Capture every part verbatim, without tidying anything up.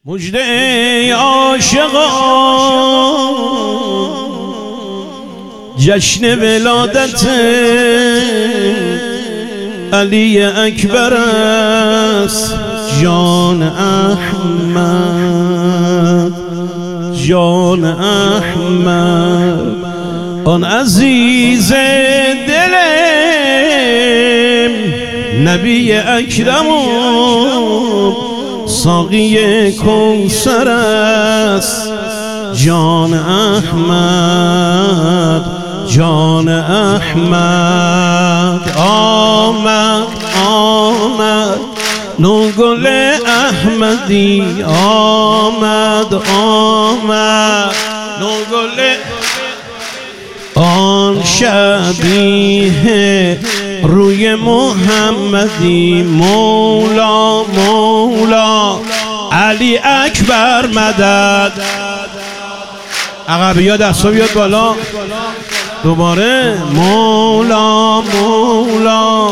مجده ای عاشقان جشن ولادت علی اکبر است. جان احمد جان احمد آن عزیز دلم نبی اکرم ساقی کوثر است. جان احمد جان احمد آمد آمد نوگل احمدی آمد آمد نوگل آن شبیه روی محمدی مولا مولا علی اکبر مدد. عقبی ها دستا بیاد بالا دوباره مولا مولا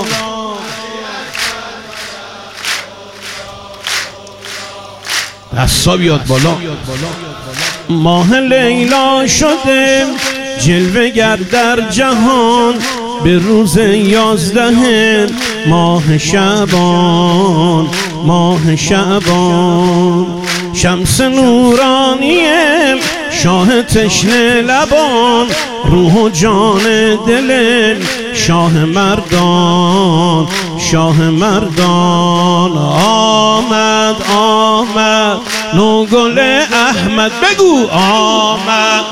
دستا بیاد بالا. ماه لیلا شده جلوه گر در جهان به روز یازده ماه شعبان ماه شعبان شمس نورانیم شاه تشنه لبان روح و جان دل شاه مردان شاه مردان آمد آمد نوگل احمد بگو آمد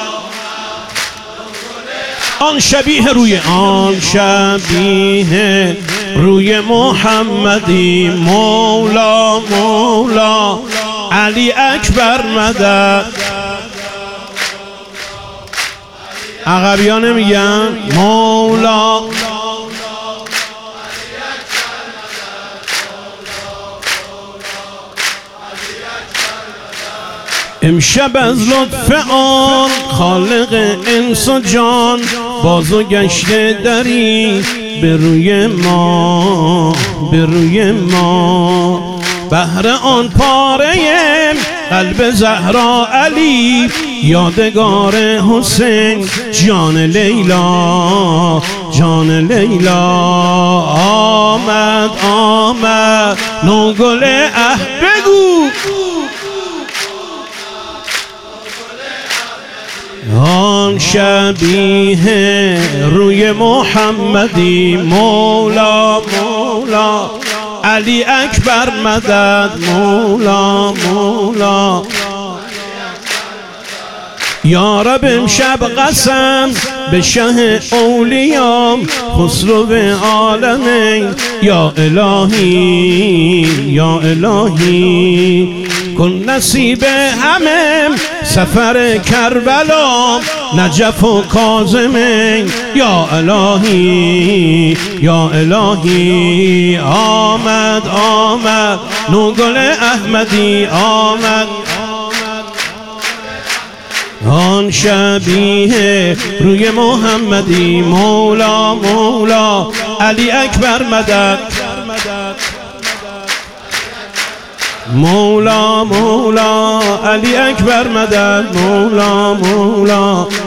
آن شبیه روی آن شبیه روی محمدی مولا مولا علی اکبر مدد. عقبیان میگن مولا امشب از لطف آن خالق انس و جان بازو گشته دری به روی ما به روی ما بهر آن پاره قلب زهرا علی یادگار حسین جان لیلا جان لیلا آمد آمد نوگل اه بگو آن شبیه روی محمدی مولا مولا علی اکبر مدد مولا مولا. یا رب امشب قسم به شه اولیام خسرو عالمین یا الهی یا الهی کن نصیب همه سفر کربلا نجف و کاظمین یا الهی یا الهی آمد آمد نوگل احمدی آمد آن شبیه روی محمدی مولا مولا علی اکبر مدد مولا مولا علی اکبر مدد مولا مولا